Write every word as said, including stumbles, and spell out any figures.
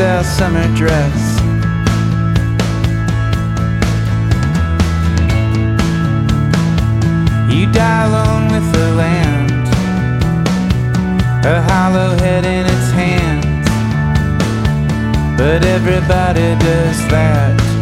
pastel summer dress. You die alone with the land, a hollow head in its hands, but everybody does that.